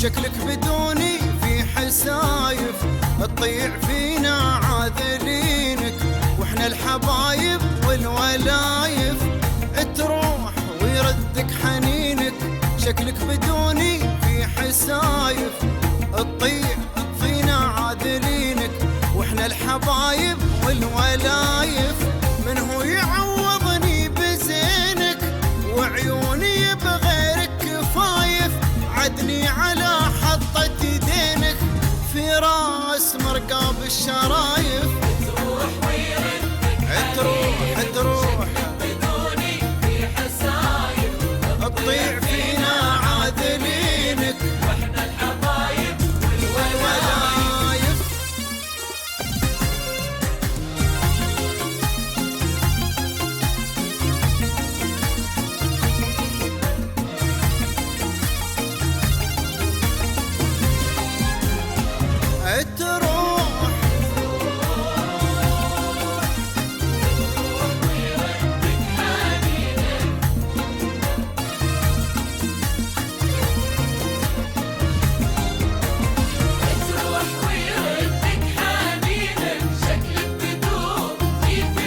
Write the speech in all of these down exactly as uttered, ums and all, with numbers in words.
شكلك بدوني في حسايف، تطيع فينا عاذلينك، واحنا الحبايب والولايف، تروح ويردك حنينك. شكلك بدوني في حسايف، تطيع فينا عاذلينك، واحنا الحبايب والولايف. من هو يعوضني بزينك، وعيوني بغيرك كفايف، عدني على حطة دينك، في راس مرقاب الشرايف. تروح ويردك تروح تروح بدوني في حسايف، تطيع فينا عاذلينك، واحنا الحبايب والولايف. تروح تروح ويردك حنينك، شكلك بدوني في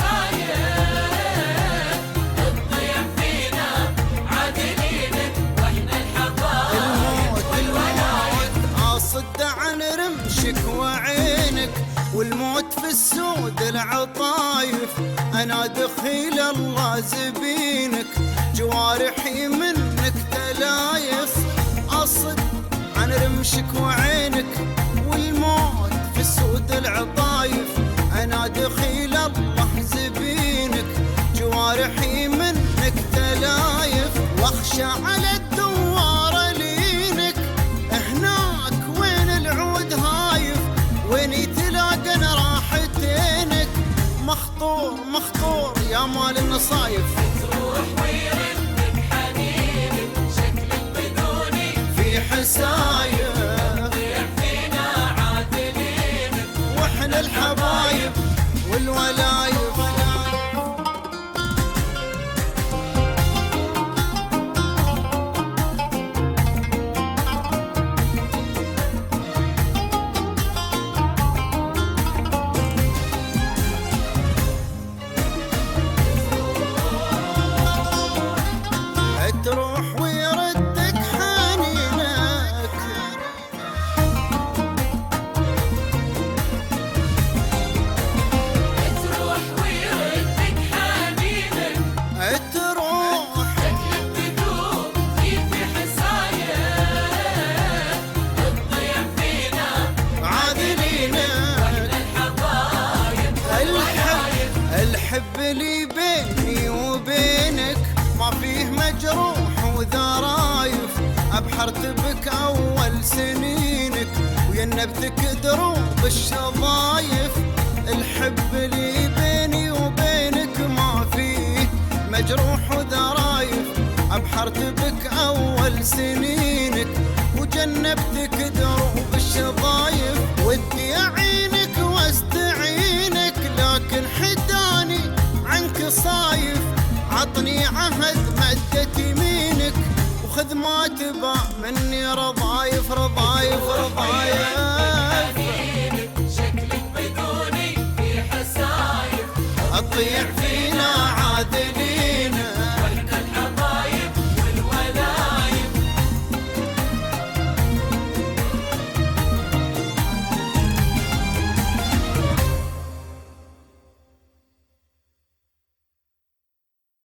حسايف، تضيع فينا عادلينك، واحنا الحبايب الموت الموت اصد عن رمشك وعينك، والموت في السود العطايف. انا دخيل الله زبينك، جوارحي منك تلايف. اصد عن رمشك وعينك، والموت في السود العطايف. انا دخيل الله زبينك، جوارحي منك تلايف. واخشى على الدوار لينك، هناك وين العود هايف، ويني تلاقن راحتينك. مخطور مخطور يا مال النصايف. تروح ويردك حنينك، شكلك بدوني في حسايف، تضيع فينا عادلينك، واحنا الحبايب والولايف. تروح ويردك حنينك، تروح ويردك حنينك، تروح شكلك بدوني في حسايف، تضيع فينا عاذلينك. الحبايب الحب الحب اللي بيني وبينك، ما فيه مجروح وذرايف. ابحرت بك اول سنينك، وينبتك دروب الشظايف. الحب اللي بيني وبينك، ما فيه مجروح وذرايف. ابحرت بك اول سنينك، وجنبتك دروب الشظايف. ودي اعينك واستعينك، لكن حداني عنك صايف. عطني عهد مدة يمينك، وخذ ما تبى مني رضايف رضايف رضايف. حنينك، شكلك بدوني في حسايف، اطيع